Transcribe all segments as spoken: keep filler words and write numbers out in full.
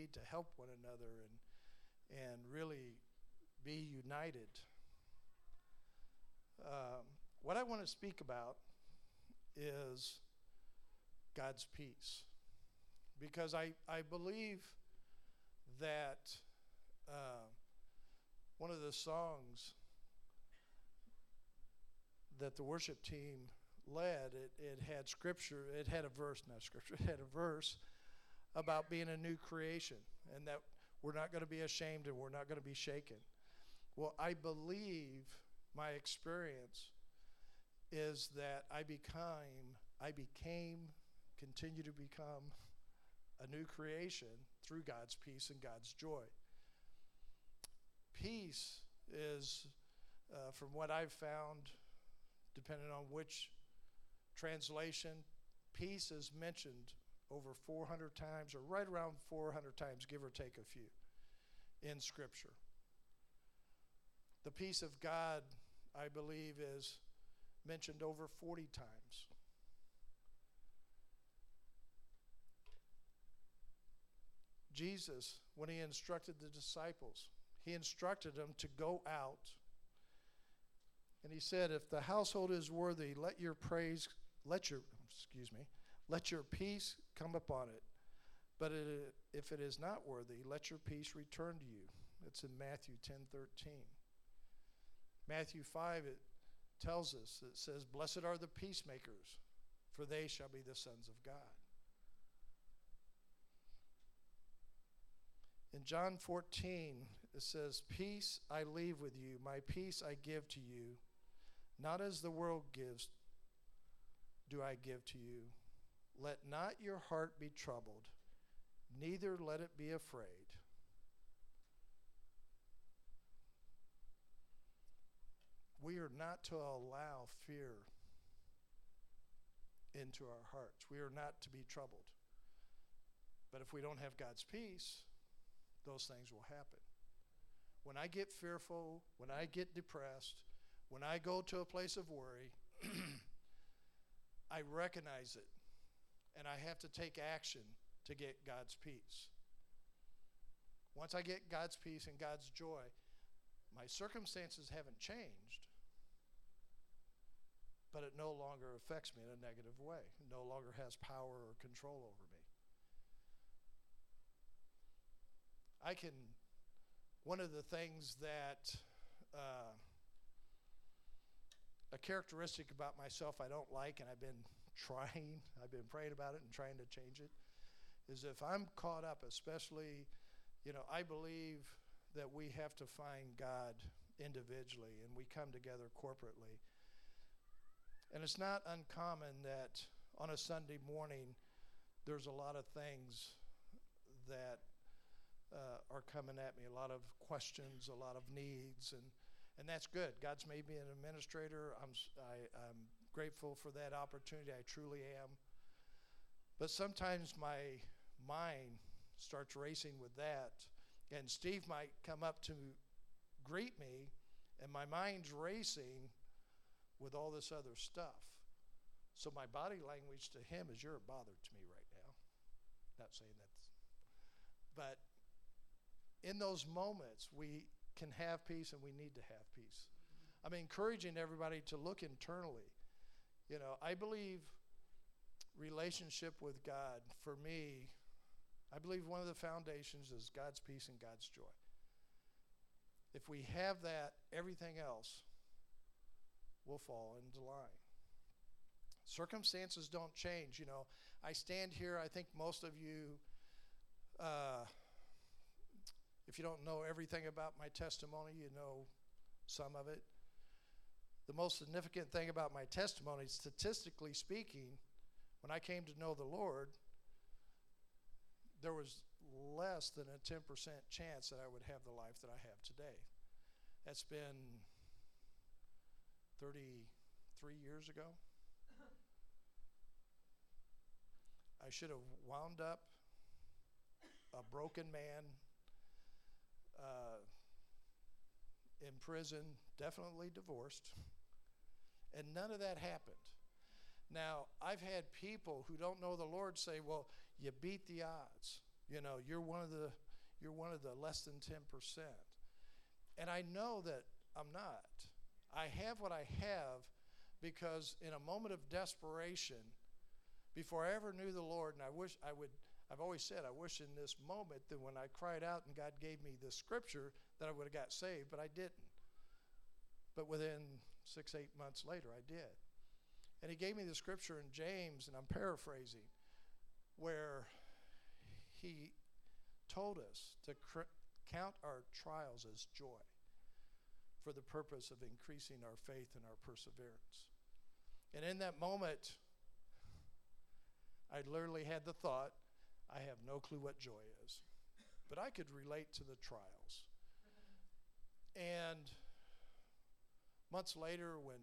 need to help one another and and really be united. Um, what I want to speak about is God's peace, because I, I believe that uh, one of the songs that the worship team led, it, it had scripture, it had a verse, not scripture, it had a verse about being a new creation, and that we're not going to be ashamed and we're not going to be shaken. Well, I believe my experience is that I became, I became, continue to become a new creation through God's peace and God's joy. Peace is, uh, from what I've found, depending on which translation, peace is mentioned over four hundred times, or right around four hundred times, give or take a few, in Scripture. The peace of God, I believe, is mentioned over forty times. Jesus, when he instructed the disciples, he instructed them to go out. And he said, if the household is worthy, let your praise, let your, excuse me, let your peace come upon it. But it, if it is not worthy, let your peace return to you. It's in Matthew ten thirteen. Matthew five, it tells us, it says, blessed are the peacemakers, for they shall be the sons of God. In John fourteen, it says, peace I leave with you, my peace I give to you. Not as the world gives, do I give to you. Let not your heart be troubled, neither let it be afraid. We are not to allow fear into our hearts. We are not to be troubled. But if we don't have God's peace, those things will happen. When I get fearful, when I get depressed, when I go to a place of worry, I recognize it, and I have to take action to get God's peace. Once I get God's peace and God's joy, my circumstances haven't changed, but it no longer affects me in a negative way. It no longer has power or control over me. I can, one of the things that, uh, a characteristic about myself I don't like, and I've been trying, I've been praying about it and trying to change it, is if I'm caught up, especially, you know, I believe that we have to find God individually, and we come together corporately. And it's not uncommon that on a Sunday morning, there's a lot of things that uh, are coming at me, a lot of questions, a lot of needs, and And that's good. God's made me an administrator. I'm, I, I'm grateful for that opportunity. I truly am. But sometimes my mind starts racing with that. And Steve might come up to greet me, and my mind's racing with all this other stuff. So my body language to him is, you're a bother to me right now. Not saying that. But in those moments, we can have peace, and we need to have peace. I'm encouraging everybody to look internally. You know, I believe relationship with God, for me, I believe one of the foundations is God's peace and God's joy. If we have that, everything else will fall into line. Circumstances don't change. You know, I stand here, I think most of you, uh, if you don't know everything about my testimony, you know some of it. The most significant thing about my testimony, statistically speaking, when I came to know the Lord, there was less than a ten percent chance that I would have the life that I have today. That's been thirty-three years ago. I should have wound up a broken man, uh, in prison, definitely divorced, and none of that happened. Now, I've had people who don't know the Lord say, well, you beat the odds. You know, you're one of the you're one of the less than ten percent. And I know that I'm not. I have what I have because in a moment of desperation, before I ever knew the Lord, and I wish I would, I've always said, I wish in this moment that when I cried out and God gave me the scripture that I would have got saved, but I didn't. But within six, eight months later, I did. And he gave me the scripture in James, and I'm paraphrasing, where he told us to cr- count our trials as joy for the purpose of increasing our faith and our perseverance. And in that moment, I literally had the thought, I have no clue what joy is. But I could relate to the trials. And months later, when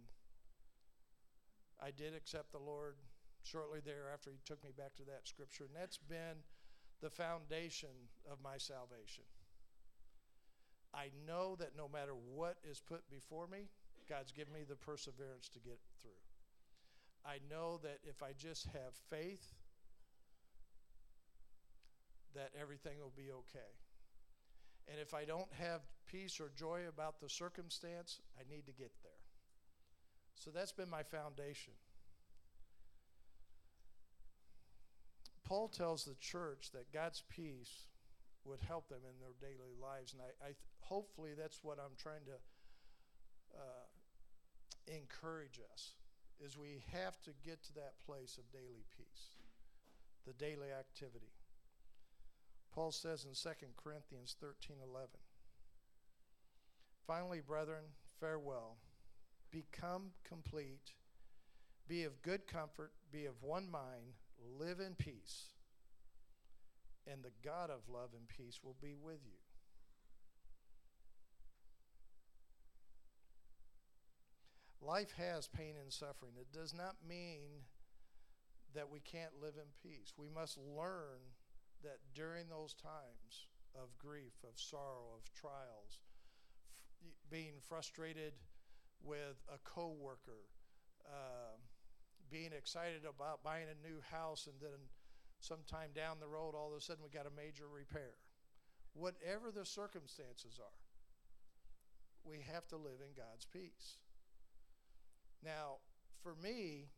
I did accept the Lord, shortly thereafter, he took me back to that scripture. And that's been the foundation of my salvation. I know that no matter what is put before me, God's given me the perseverance to get through. I know that if I just have faith, that everything will be okay. And if I don't have peace or joy about the circumstance, I need to get there. So that's been my foundation. Paul tells the church that God's peace would help them in their daily lives. And I, I th- hopefully that's what I'm trying to uh, encourage us, is we have to get to that place of daily peace, the daily activity. Paul says in Second Corinthians thirteen eleven, finally, brethren, farewell. Become complete. Be of good comfort. Be of one mind. Live in peace. And the God of love and peace will be with you. Life has pain and suffering. It does not mean that we can't live in peace. We must learn that during those times of grief, of sorrow, of trials, f- being frustrated with a coworker, uh, being excited about buying a new house, and then sometime down the road, all of a sudden we got a major repair. Whatever the circumstances are, we have to live in God's peace. Now, for me,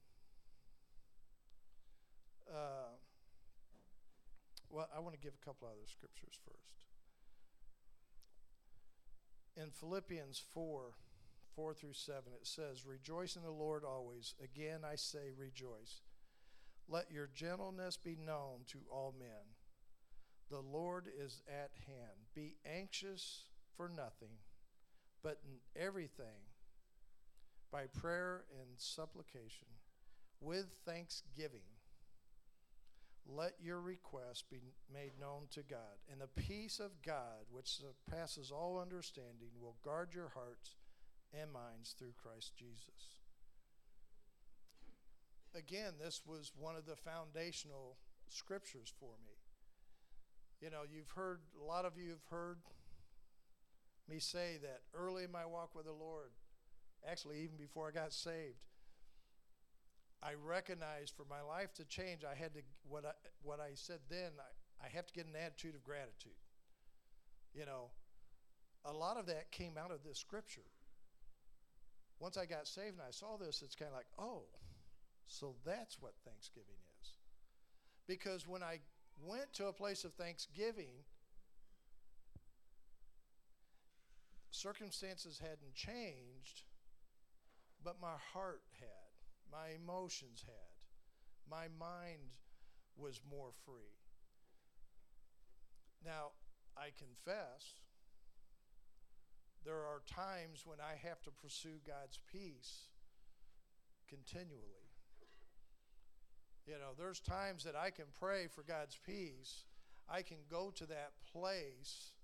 uh, well, I want to give a couple other scriptures first. In Philippians four, four through seven, it says, rejoice in the Lord always. Again, I say rejoice. Let your gentleness be known to all men. The Lord is at hand. Be anxious for nothing, but in everything, by prayer and supplication, with thanksgiving, let your requests be made known to God. And the peace of God, which surpasses all understanding, will guard your hearts and minds through Christ Jesus. Again, this was one of the foundational scriptures for me. You know, you've heard, a lot of you have heard me say that early in my walk with the Lord, actually even before I got saved, I recognized for my life to change, I had to, what I, what I said then, I, I have to get an attitude of gratitude. You know, a lot of that came out of this scripture. Once I got saved and I saw this, it's kind of like, oh, so that's what Thanksgiving is. Because when I went to a place of thanksgiving, circumstances hadn't changed, but my heart had. My emotions had. My mind was more free. Now, I confess, there are times when I have to pursue God's peace continually. You know, there's times that I can pray for God's peace. I can go to that place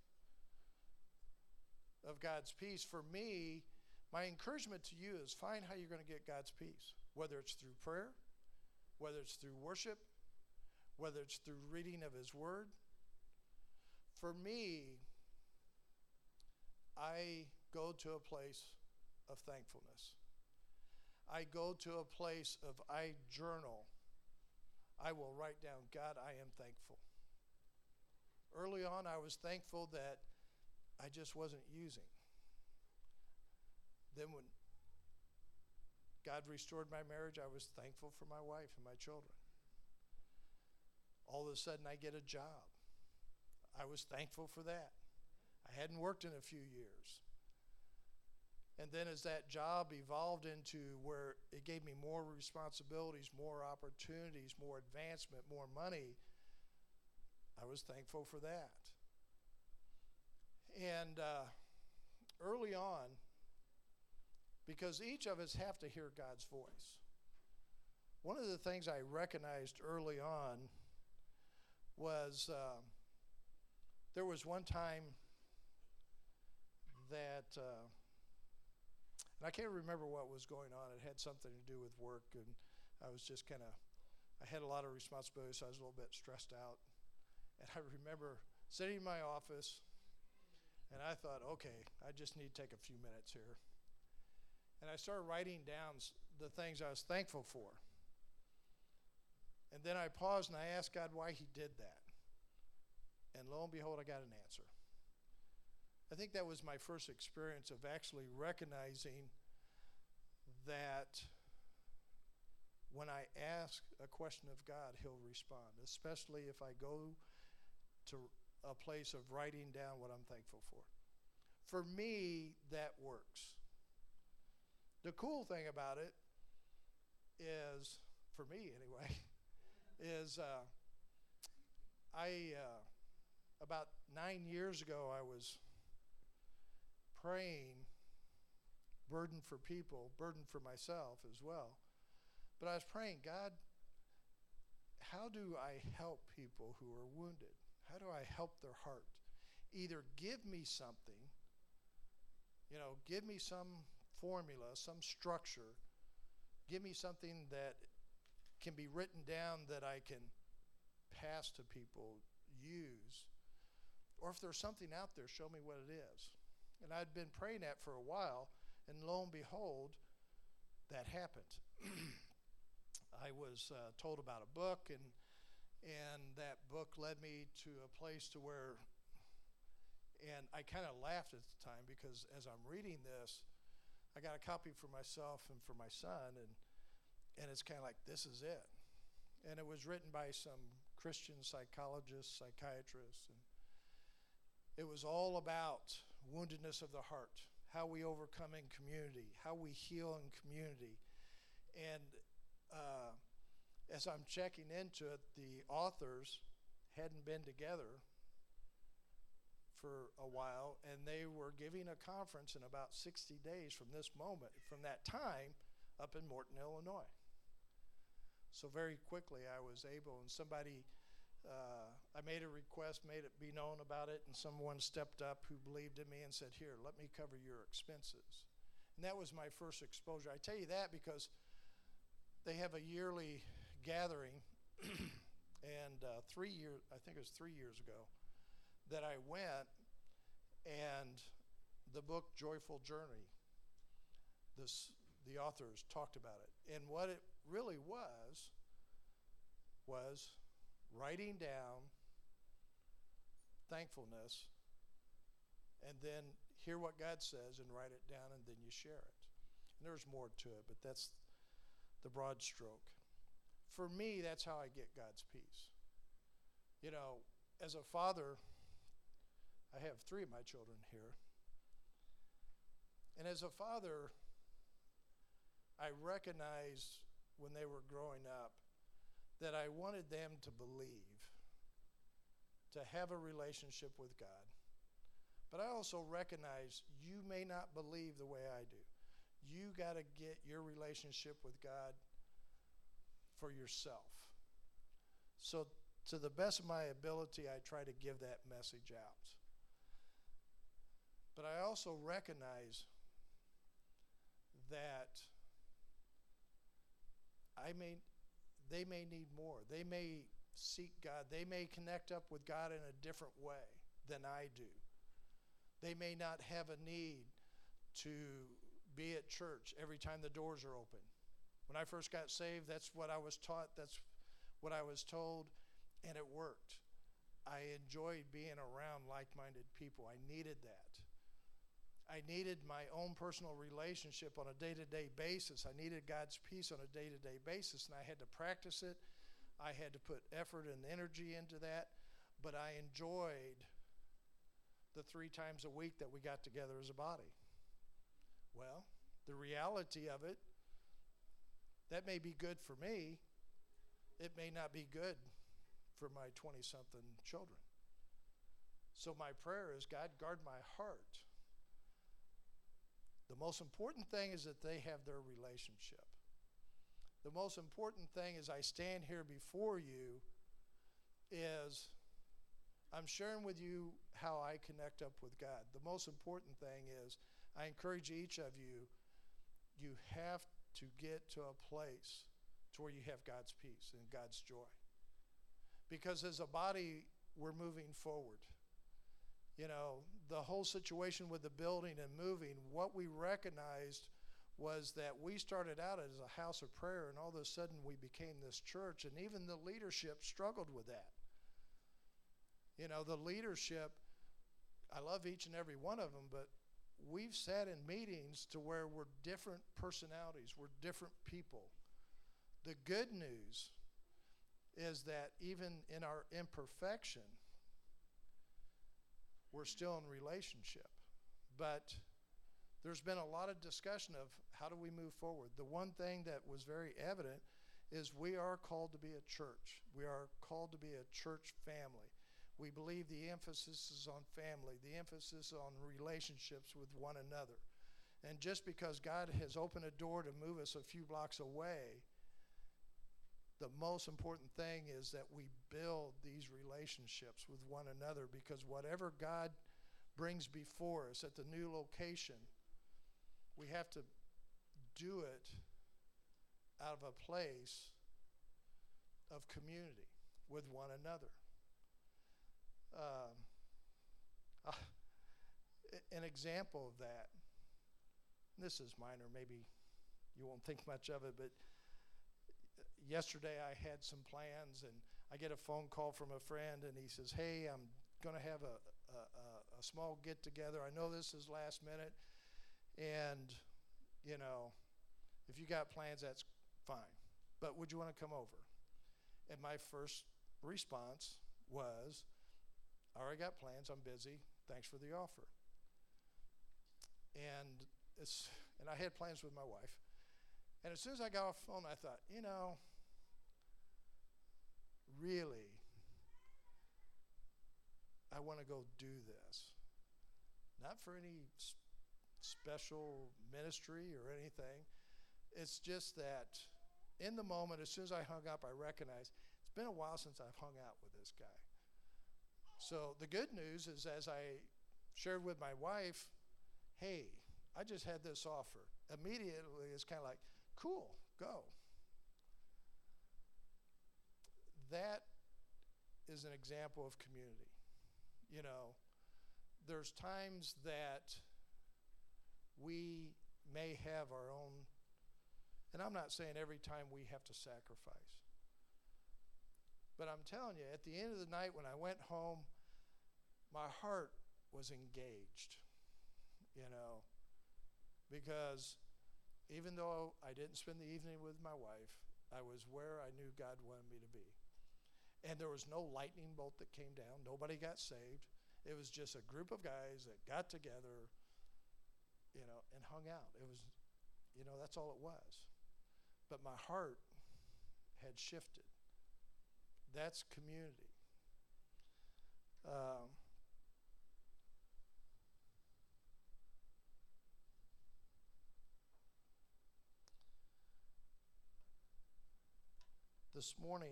of God's peace. For me, my encouragement to you is find how you're going to get God's peace, whether it's through prayer, whether it's through worship, whether it's through reading of His Word. For me, I go to a place of thankfulness. I go to a place of, I journal. I will write down, God, I am thankful. early on, I was thankful that I just wasn't using. Then when God restored my marriage, I was thankful for my wife and my children. All of a sudden, I get a job. I was thankful for that. I hadn't worked in a few years. And then as that job evolved into where it gave me more responsibilities, more opportunities, more advancement, more money, I was thankful for that. And uh, early on, because each of us have to hear God's voice, one of the things I recognized early on was uh, there was one time that, uh, and I can't remember what was going on. It had something to do with work, and I was just kind of, I had a lot of responsibilities, so I was a little bit stressed out. And I remember sitting in my office, and I thought, okay, I just need to take a few minutes here. And I started writing down the things I was thankful for. And then I paused and I asked God why he did that. And lo and behold, I got an answer. I think that was my first experience of actually recognizing that when I ask a question of God, he'll respond, especially if I go to a place of writing down what I'm thankful for. For me, that works. The cool thing about it is, for me anyway, is uh, I, uh, about nine years ago, I was praying, burden for people, burden for myself as well. But I was praying, God, how do I help people who are wounded? How do I help their heart? Either give me something, you know, give me some formula, some structure, give me something that can be written down that I can pass to people, use, or if there's something out there, show me what it is. And I'd been praying that for a while, and lo and behold, that happened. I was uh, told about a book, and and that book led me to a place to where, and I kind of laughed at the time because as I'm reading this, I got a copy for myself and for my son, and and it's kind of like, this is it. And it was written by some Christian psychologists, psychiatrists, and it was all about woundedness of the heart, how we overcome in community, how we heal in community. And uh, as I'm checking into it, the authors hadn't been together for a while, and they were giving a conference in about sixty days from this moment, from that time, up in Morton, Illinois. So very quickly I was able, and somebody, uh, I made a request, made it be known about it, and someone stepped up who believed in me and said, here, let me cover your expenses. And that was my first exposure. I tell you that because they have a yearly gathering, and uh, three years, I think it was three years ago, that I went, and the book Joyful Journey, this, the authors talked about it. And what it really was, was writing down thankfulness, and then hear what God says and write it down, and then you share it. And there's more to it, but that's the broad stroke. For me, that's how I get God's peace. You know, as a father, I have three of my children here. And as a father, I recognized when they were growing up that I wanted them to believe, to have a relationship with God. But I also recognize you may not believe the way I do. You got to get your relationship with God for yourself. So to the best of my ability, I try to give that message out. But I also recognize that I may, they may need more. They may seek God. They may connect up with God in a different way than I do. They may not have a need to be at church every time the doors are open. When I first got saved, that's what I was taught. That's what I was told, and it worked. I enjoyed being around like-minded people. I needed that. I needed my own personal relationship on a day-to-day basis. I needed God's peace on a day-to-day basis, and I had to practice it. I had to put effort and energy into that, but I enjoyed the three times a week that we got together as a body. Well, the reality of it, that may be good for me. It may not be good for my twenty-something children. So my prayer is, God, guard my heart. The most important thing is that they have their relationship. The most important thing as I stand here before you is I'm sharing with you how I connect up with God. The most important thing is I encourage each of you, you have to get to a place to where you have God's peace and God's joy. Because as a body, we're moving forward. You know, the whole situation with the building and moving, what we recognized was that we started out as a house of prayer, and all of a sudden we became this church, and even the leadership struggled with that. You know, the leadership, I love each and every one of them, but we've sat in meetings to where we're different personalities, we're different people. The good news is that even in our imperfection, we're still in relationship. But there's been a lot of discussion of how do we move forward. The one thing that was very evident is we are called to be a church. We are called to be a church family. We believe the emphasis is on family, the emphasis on relationships with one another. And just because God has opened a door to move us a few blocks away, the most important thing is that we build these relationships with one another, because whatever God brings before us at the new location, we have to do it out of a place of community with one another. Um, uh, an example of that, this is minor, maybe you won't think much of it, but yesterday I had some plans, and I get a phone call from a friend, and he says, hey, I'm going to have a, a, a small get-together. I know this is last minute, and, you know, if you got plans, that's fine. But would you want to come over? And my first response was, I already got plans. I'm busy. Thanks for the offer. And it's, and I had plans with my wife. And as soon as I got off the phone, I thought, you know, really, I want to go do this. Not for any s- special ministry or anything. It's just that in the moment, as soon as I hung up, I recognized it's been a while since I've hung out with this guy. So the good news is, as I shared with my wife, hey, I just had this offer. Immediately, it's kind of like, cool, go. That is an example of community. You know, there's times that we may have our own, and I'm not saying every time we have to sacrifice. But I'm telling you, at the end of the night when I went home, my heart was engaged, you know, because even though I didn't spend the evening with my wife, I was where I knew God wanted me to be. And there was no lightning bolt that came down. Nobody got saved. It was just a group of guys that got together, you know, and hung out. It was, you know, that's all it was. But my heart had shifted. That's community. Um, this morning,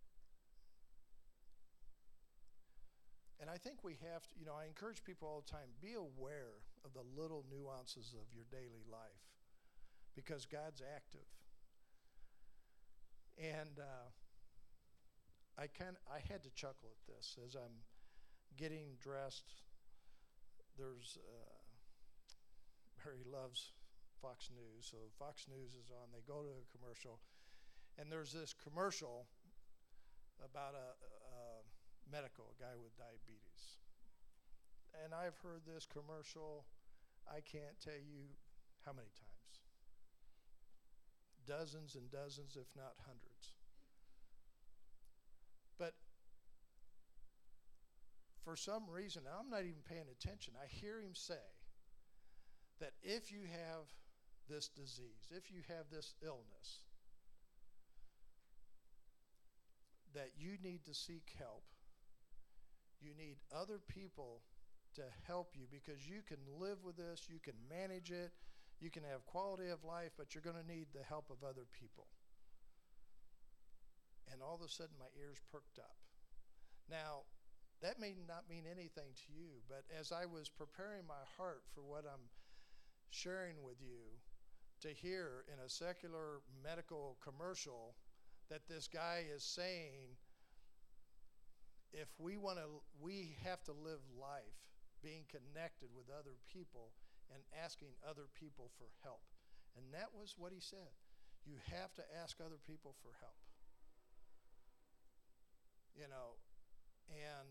and I think we have to, you know, I encourage people all the time, be aware of the little nuances of your daily life, because God's active. And uh, I kind I had to chuckle at this as I'm getting dressed. There's uh, Mary loves Fox News, so Fox News is on. They go to a commercial, and there's this commercial about a, a medical, a guy with diabetes. And I've heard this commercial, I can't tell you how many times. Dozens and dozens, if not hundreds. But for some reason, I'm not even paying attention, I hear him say that if you have this disease, if you have this illness, that you need to seek help. You need other people to help you because you can live with this, you can manage it, you can have quality of life, but you're going to need the help of other people. And all of a sudden my ears perked up. Now, that may not mean anything to you, but as I was preparing my heart for what I'm sharing with you, to hear in a secular medical commercial that this guy is saying, if we want to, we have to live life being connected with other people and asking other people for help. And that was what he said. You have to ask other people for help. You know, and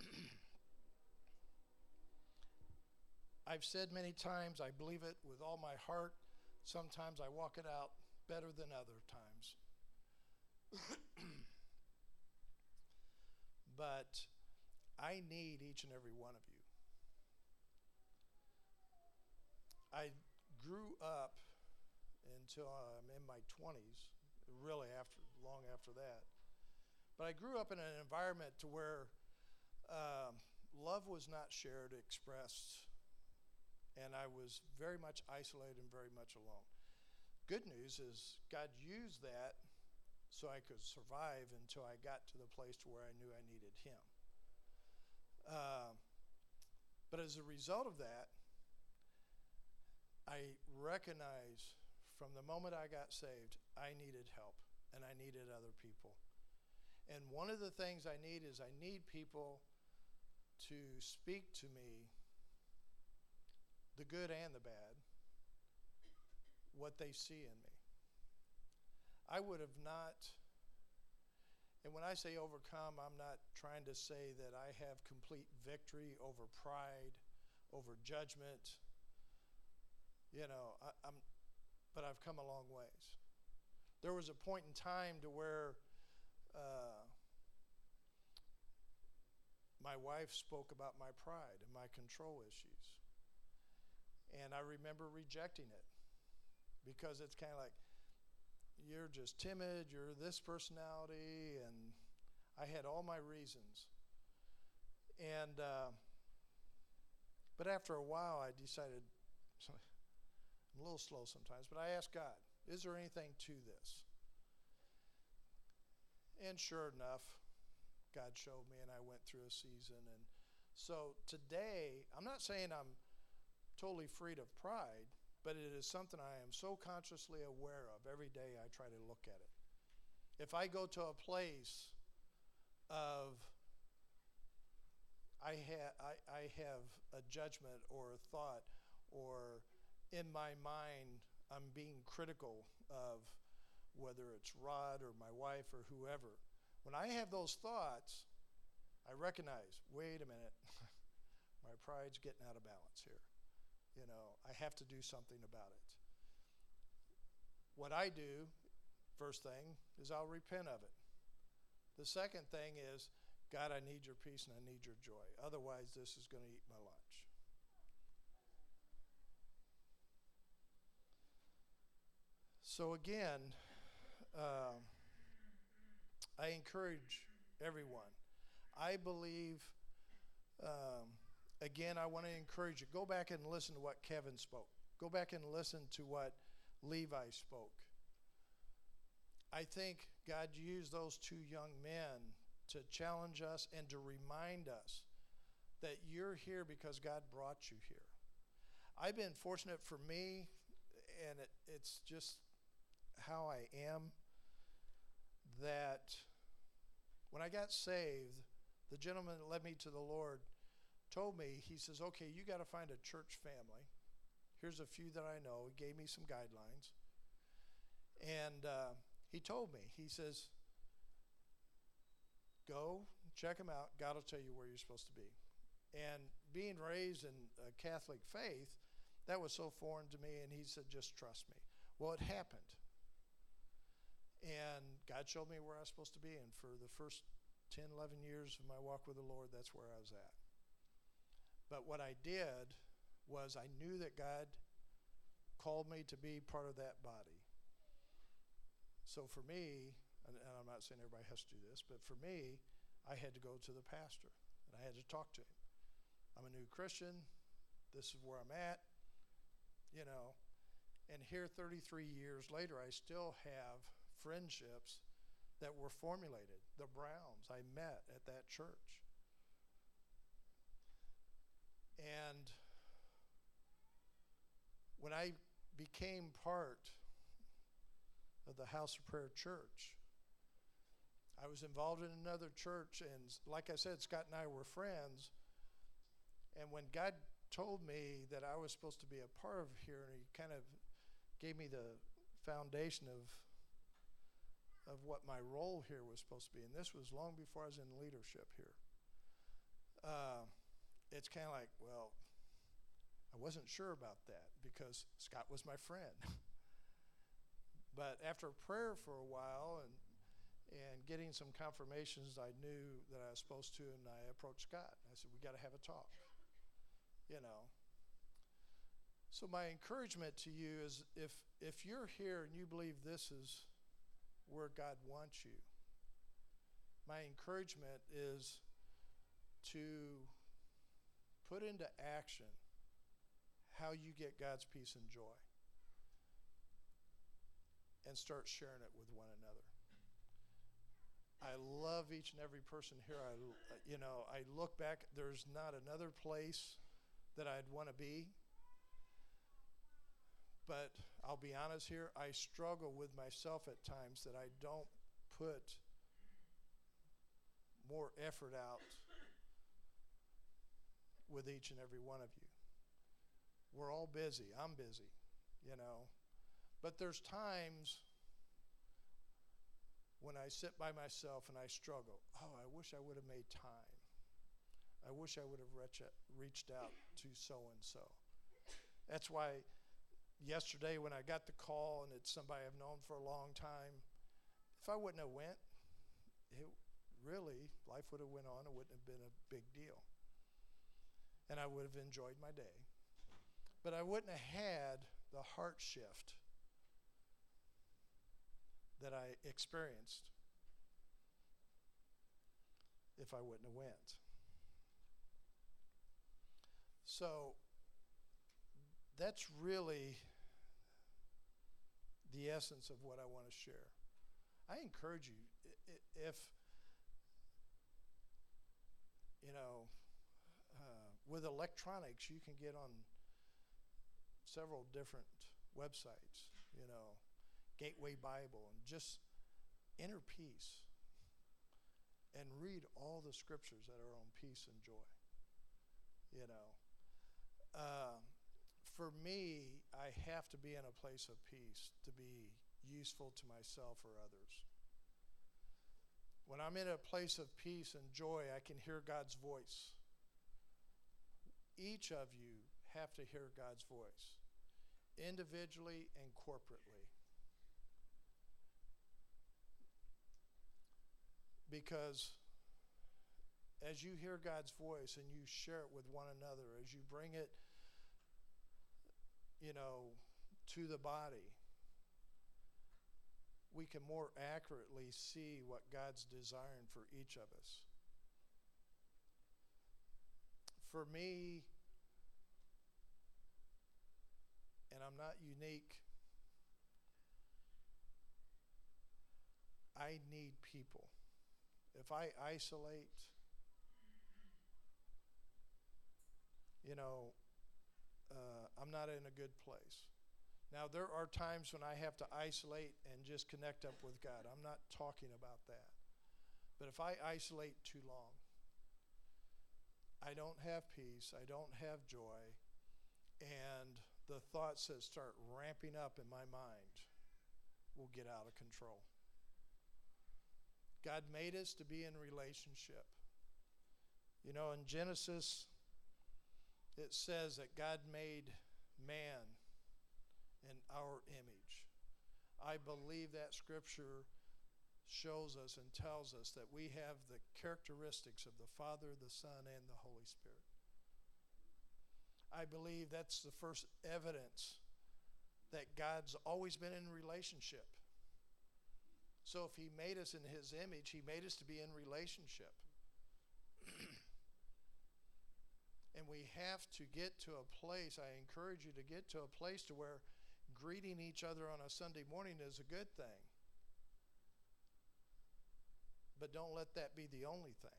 I've said many times, I believe it with all my heart. Sometimes I walk it out better than other times. But I need each and every one of you. I grew up until I'm in my twenties, really after, long after that. But I grew up in an environment to where um, love was not shared, expressed, and I was very much isolated and very much alone. Good news is God used that so I could survive until I got to the place to where I knew I needed him. Uh, but as a result of that, I recognize from the moment I got saved, I needed help and I needed other people. And one of the things I need is I need people to speak to me, the good and the bad, what they see in me. I would have not, and when I say overcome, I'm not trying to say that I have complete victory over pride, over judgment, you know, I, I'm, but I've come a long ways. There was a point in time to where uh, my wife spoke about my pride and my control issues. And I remember rejecting it because it's kind of like, you're just timid, you're this personality, and I had all my reasons. And, uh, but after a while I decided, I'm a little slow sometimes, but I asked God, is there anything to this? And sure enough, God showed me and I went through a season. And so today, I'm not saying I'm totally freed of pride, but it is something I am so consciously aware of. Every day I try to look at it. If I go to a place of, I, ha- I, I have a judgment or a thought, or in my mind I'm being critical of whether it's Rod or my wife or whoever, when I have those thoughts, I recognize, wait a minute, my pride's getting out of balance here. You know, I have to do something about it. What I do, first thing, is I'll repent of it. The second thing is, God, I need your peace and I need your joy. Otherwise, this is going to eat my lunch. So again, uh, I encourage everyone. I believe, um, again, I want to encourage you. Go back and listen to what Kevin spoke. Go back and listen to what Levi spoke. I think God used those two young men to challenge us and to remind us that you're here because God brought you here. I've been fortunate for me, and it, it's just how I am, that when I got saved, the gentleman that led me to the Lord told me, he says, okay, you got to find a church family. Here's a few that I know. He gave me some guidelines. And uh, he told me, he says, go check them out. God will tell you where you're supposed to be. And being raised in a Catholic faith, that was so foreign to me, and he said, just trust me. Well, it happened. And God showed me where I was supposed to be, and for the first ten, eleven years of my walk with the Lord, that's where I was at. But what I did was I knew that God called me to be part of that body. So for me, and, and I'm not saying everybody has to do this, but for me, I had to go to the pastor, and I had to talk to him. I'm a new Christian. This is where I'm at, you know. And here, thirty-three years later, I still have friendships that were formulated. The Browns I met at that church. And when I became part of the House of Prayer Church, I was involved in another church, and like I said, Scott and I were friends. And when God told me that I was supposed to be a part of here, and he kind of gave me the foundation of of what my role here was supposed to be, and this was long before I was in leadership here. Uh, it's kind of like, well, I wasn't sure about that because Scott was my friend. But after prayer for a while and and getting some confirmations, I knew that I was supposed to, and I approached Scott. I said, we got to have a talk, you know. So my encouragement to you is if if you're here and you believe this is where God wants you, my encouragement is to put into action how you get God's peace and joy and start sharing it with one another. I love each and every person here. I, you know, I look back, there's not another place that I'd want to be. But I'll be honest here, I struggle with myself at times that I don't put more effort out with each and every one of you. We're all busy. I'm busy, you know. But there's times when I sit by myself and I struggle. Oh, I wish I would have made time. I wish I would have reached out to so-and-so. That's why yesterday when I got the call and it's somebody I've known for a long time, if I wouldn't have went, it really, life would have went on. It wouldn't have been a big deal. And I would have enjoyed my day. But I wouldn't have had the heart shift that I experienced if I wouldn't have went. So that's really the essence of what I want to share. I encourage you, if, you know, uh, with electronics, you can get on several different websites, you know, Gateway Bible, and just inner peace and read all the scriptures that are on peace and joy, you know. Uh, For me, I have to be in a place of peace to be useful to myself or others. When I'm in a place of peace and joy, I can hear God's voice. Each of you have to hear God's voice, individually and corporately. Because as you hear God's voice and you share it with one another, as you bring it, you know, to the body, we can more accurately see what God's desiring for each of us. For me, and I'm not unique, I need people. If I isolate, you know, Uh, I'm not in a good place. Now, there are times when I have to isolate and just connect up with God. I'm not talking about that. But if I isolate too long, I don't have peace, I don't have joy, and the thoughts that start ramping up in my mind will get out of control. God made us to be in relationship. You know, in Genesis, it says that God made man in our image. I believe that scripture shows us and tells us that we have the characteristics of the Father, the Son, and the Holy Spirit. I believe that's the first evidence that God's always been in relationship. So if he made us in his image, he made us to be in relationship. And we have to get to a place, I encourage you to get to a place to where greeting each other on a Sunday morning is a good thing. But don't let that be the only thing.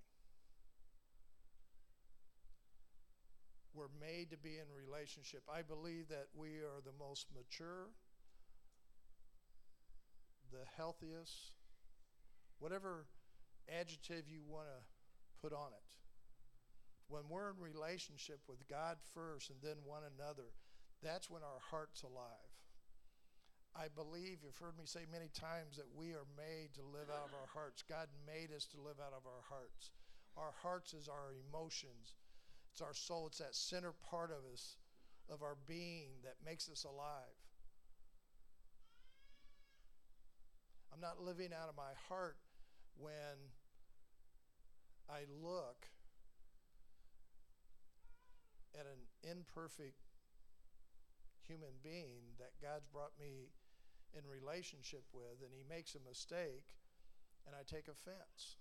We're made to be in relationship. I believe that we are the most mature, the healthiest, whatever adjective you want to put on it. When we're in relationship with God first and then one another, that's when our heart's alive. I believe, you've heard me say many times, that we are made to live out of our hearts. God made us to live out of our hearts. Our hearts is our emotions. It's our soul. It's that center part of us, of our being, that makes us alive. I'm not living out of my heart when I look at an imperfect human being that God's brought me in relationship with, and he makes a mistake, and I take offense.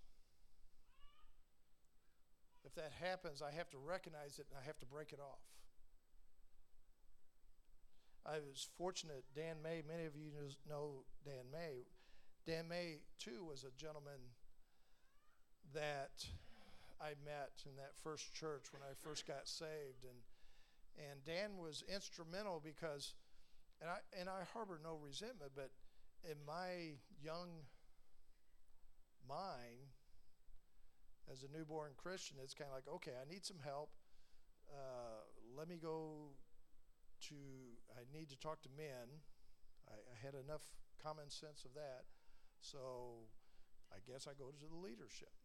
If that happens, I have to recognize it and I have to break it off. I was fortunate, Dan May, many of you know Dan May. Dan May, too, was a gentleman that I met in that first church when I first got saved. And and Dan was instrumental because, and I and I harbor no resentment, but in my young mind, as a newborn Christian, it's kind of like, okay, I need some help. Uh, let me go to, I need to talk to men. I, I had enough common sense of that. So I guess I go to the leadership.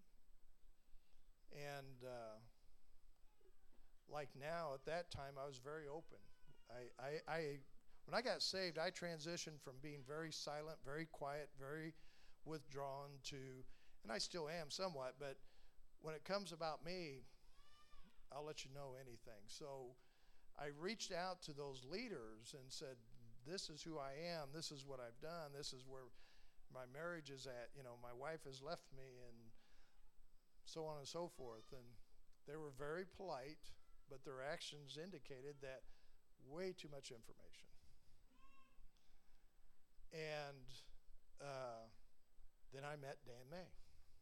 And uh, like now, at that time, I was very open. I, I, I, when I got saved, I transitioned from being very silent, very quiet, very withdrawn to, and I still am somewhat, but when it comes about me, I'll let you know anything. So I reached out to those leaders and said, this is who I am, this is what I've done, this is where my marriage is at, you know, my wife has left me, and so on and so forth. And they were very polite, but their actions indicated that way too much information. And uh, then I met Dan May.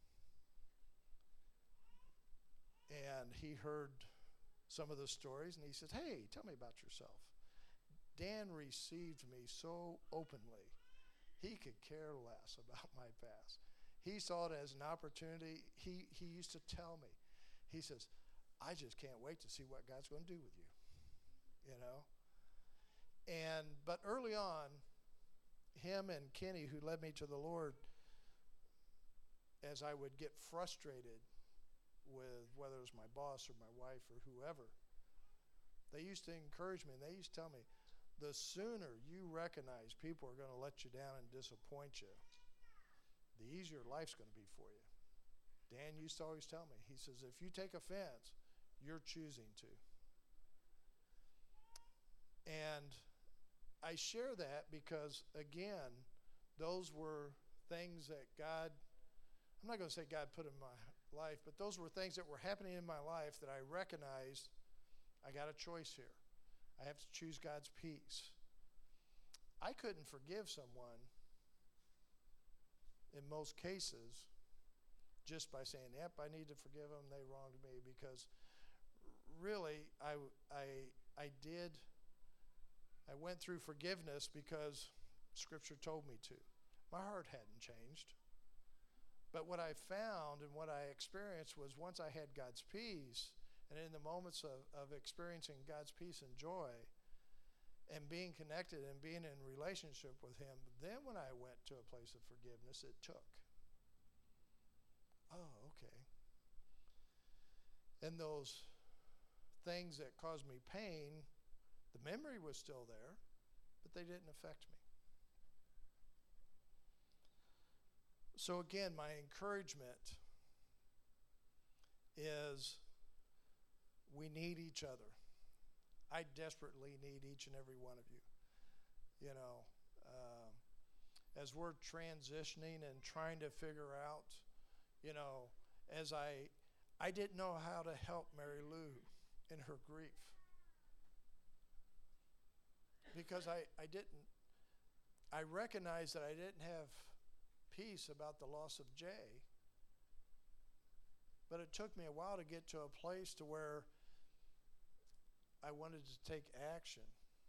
And he heard some of the stories, and he said, hey, tell me about yourself. Dan received me so openly. He could care less about my past. He saw it as an opportunity. He, he used to tell me, he says, I just can't wait to see what God's going to do with you, you know. And but early on, him and Kenny, who led me to the Lord, as I would get frustrated with whether it was my boss or my wife or whoever, they used to encourage me, and they used to tell me, the sooner you recognize people are going to let you down and disappoint you, the easier life's going to be for you. Dan used to always tell me, he says, if you take offense, you're choosing to. And I share that because, again, those were things that God, I'm not going to say God put in my life, but those were things that were happening in my life that I recognized I got a choice here. I have to choose God's peace. I couldn't forgive someone in most cases just by saying, yep, I need to forgive them, they wronged me, because really I, I, I did, I went through forgiveness because Scripture told me to. My heart hadn't changed. But what I found and what I experienced was once I had God's peace, and in the moments of, of experiencing God's peace and joy and being connected and being in relationship with him, then when I went to a place of forgiveness, it took. Oh, okay. And those things that caused me pain, the memory was still there, but they didn't affect me. So again, my encouragement is we need each other. I desperately need each and every one of you. You know, uh, as we're transitioning and trying to figure out, you know, as I, I didn't know how to help Mary Lou in her grief. Because I, I didn't, I recognized that I didn't have peace about the loss of Jay. But it took me a while to get to a place to where I wanted to take action.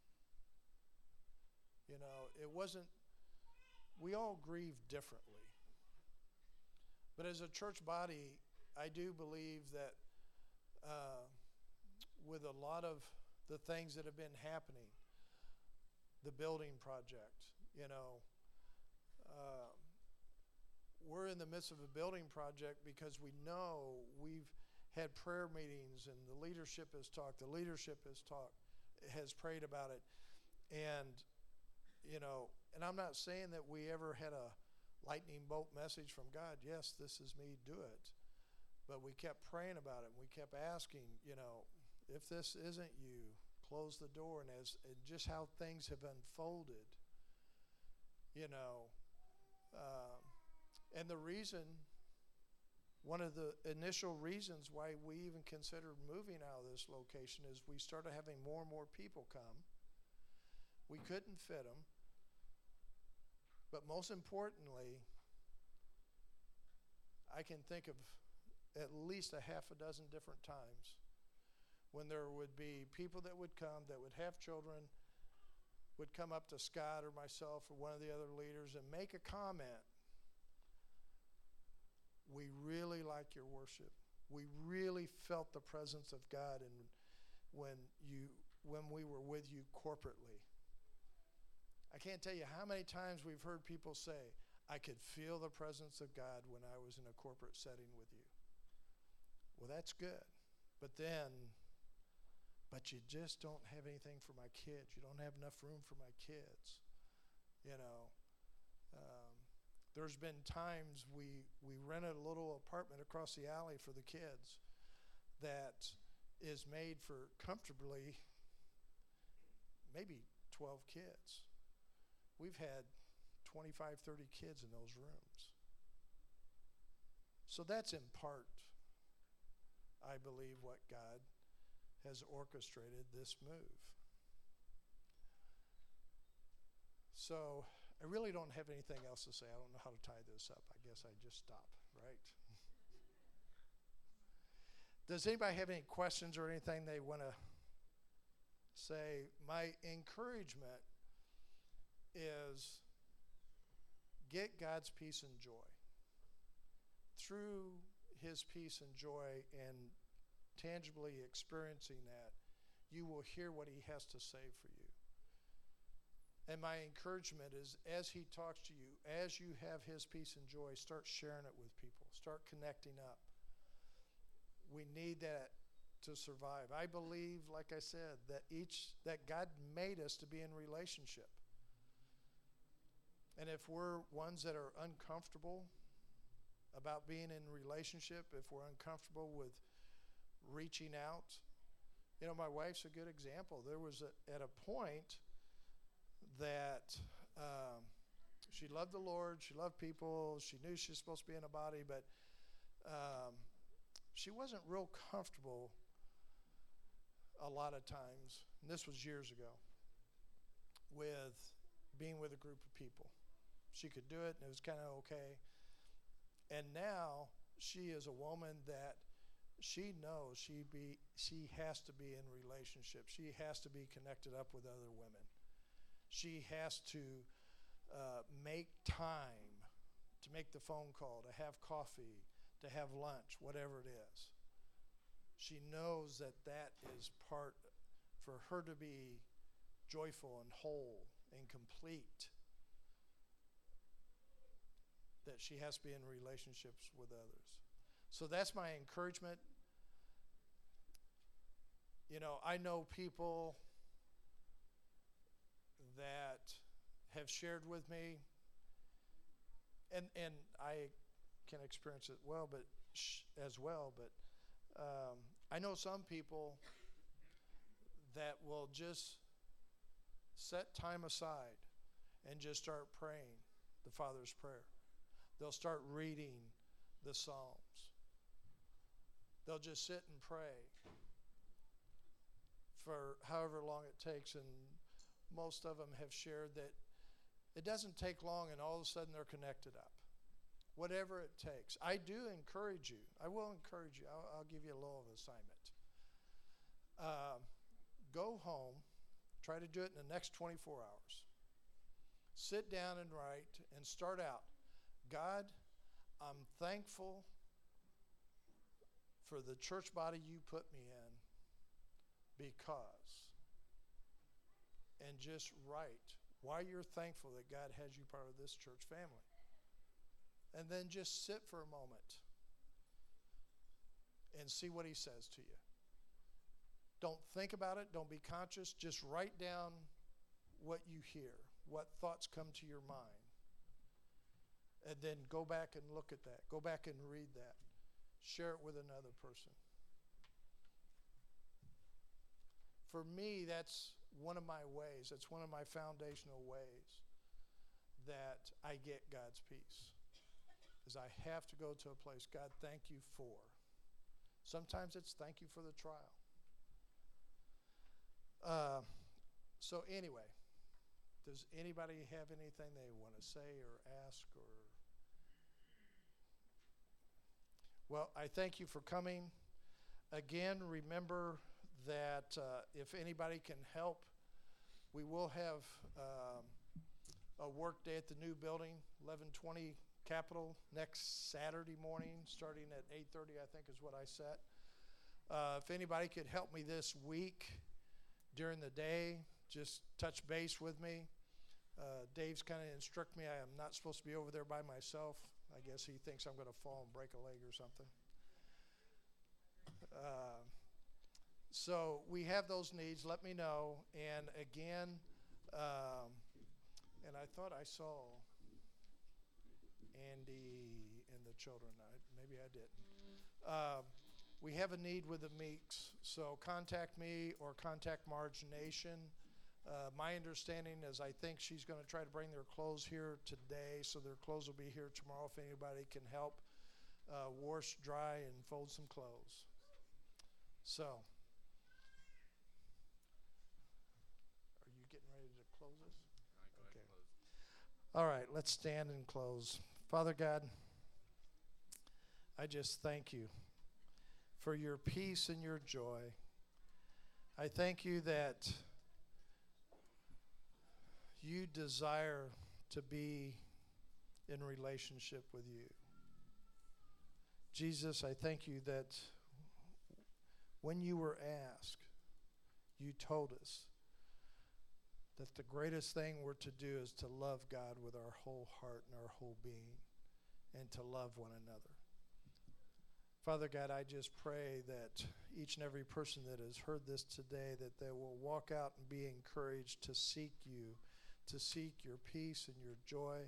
You know, it wasn't, we all grieve differently. But as a church body, I do believe that uh, with a lot of the things that have been happening, the building project, you know, uh, we're in the midst of a building project because we know we've had prayer meetings and the leadership has talked, the leadership has talked, has prayed about it. And, you know, and I'm not saying that we ever had a lightning bolt message from God. Yes, this is me, do it. But we kept praying about it and we kept asking, you know, if this isn't you, close the door. And as and just how things have unfolded, you know, um, and the reason, one of the initial reasons why we even considered moving out of this location is we started having more and more people come. We couldn't fit them. But most importantly, I can think of at least a half a dozen different times when there would be people that would come that would have children, would come up to Scott or myself or one of the other leaders and make a comment. We really like your worship. We really felt the presence of God and when you when we were with you corporately. I can't tell you how many times we've heard people say, I could feel the presence of God when I was in a corporate setting with you. Well, that's good. But then, but you just don't have anything for my kids. You don't have enough room for my kids. You know, um, there's been times we, we rented a little apartment across the alley for the kids that is made for comfortably maybe twelve kids. We've had twenty-five, thirty kids in those rooms. So that's in part, I believe, what God has orchestrated this move. So I really don't have anything else to say. I don't know how to tie this up. I guess I just stop, right? Does anybody have any questions or anything they want to say? My encouragement is get God's peace and joy. Through his peace and joy and tangibly experiencing that, you will hear what he has to say for you. And my encouragement is as he talks to you, as you have his peace and joy, start sharing it with people. Start connecting up. We need that to survive. I believe, like I said, that each that God made us to be in relationship. And if we're ones that are uncomfortable about being in relationship, if we're uncomfortable with reaching out, you know, my wife's a good example. There was a, at a point that um, she loved the Lord, she loved people, she knew she was supposed to be in a body, but um, she wasn't real comfortable a lot of times, and this was years ago, with being with a group of people. She could do it, and it was kind of okay. And now she is a woman that she knows she be she has to be in relationship. She has to be connected up with other women. She has to uh, make time to make the phone call, to have coffee, to have lunch, whatever it is. She knows that that is part for her to be joyful and whole and complete, that she has to be in relationships with others. So that's my encouragement. You know, I know people that have shared with me, and and I can experience it well, but sh- as well. But um, I know some people that will just set time aside and just start praying the Father's Prayer. They'll start reading the Psalms. They'll just sit and pray for however long it takes. And most of them have shared that it doesn't take long and all of a sudden they're connected up. Whatever it takes. I do encourage you. I will encourage you. I'll, I'll give you a little assignment. Uh, go home. Try to do it in the next twenty-four hours. Sit down and write and start out. God, I'm thankful for the church body you put me in because. And just write why you're thankful that God has you part of this church family. And then just sit for a moment and see what he says to you. Don't think about it. Don't be conscious. Just write down what you hear, what thoughts come to your mind. And then go back and look at that. Go back and read that. Share it with another person. For me, that's one of my ways. That's one of my foundational ways that I get God's peace. Is I have to go to a place, God, thank you for. Sometimes it's thank you for the trial. Uh, so anyway, does anybody have anything they want to say or ask or? Well, I thank you for coming. Again, remember that uh, if anybody can help, we will have um, a work day at the new building, eleven twenty Capitol, next Saturday morning, starting at eight thirty, I think is what I set. Uh, if anybody could help me this week during the day, just touch base with me. Uh, Dave's kind of instruct me. I am not supposed to be over there by myself. I guess he thinks I'm going to fall and break a leg or something. Uh, so we have those needs. Let me know. And again, um, and I thought I saw Andy and the children. I, maybe I didn't. Uh, we have a need with the Meeks, so contact me or contact Marge Nation. Uh, my understanding is I think she's going to try to bring their clothes here today, so their clothes will be here tomorrow if anybody can help uh, wash, dry, and fold some clothes. So, are you getting ready to close this? All right, go Okay. ahead and close. All right, let's stand and close. Father God, I just thank you for your peace and your joy. I thank you that you desire to be in relationship with you. Jesus, I thank you that when you were asked, you told us that the greatest thing we're to do is to love God with our whole heart and our whole being and to love one another. Father God, I just pray that each and every person that has heard this today, that they will walk out and be encouraged to seek you, to seek your peace and your joy,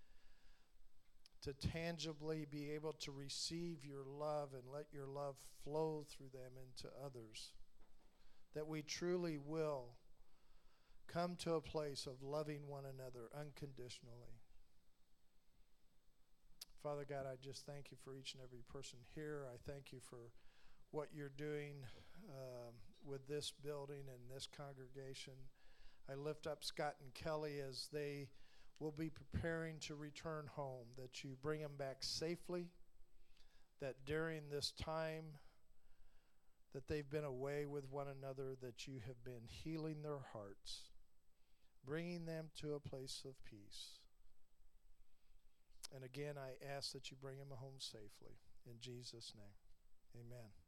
to tangibly be able to receive your love and let your love flow through them into others, that we truly will come to a place of loving one another unconditionally. Father God, I just thank you for each and every person here. I thank you for what you're doing um, with this building and this congregation. I lift up Scott and Kelly as they will be preparing to return home, that you bring them back safely, that during this time that they've been away with one another, that you have been healing their hearts, bringing them to a place of peace. And again, I ask that you bring them home safely. In Jesus' name, amen.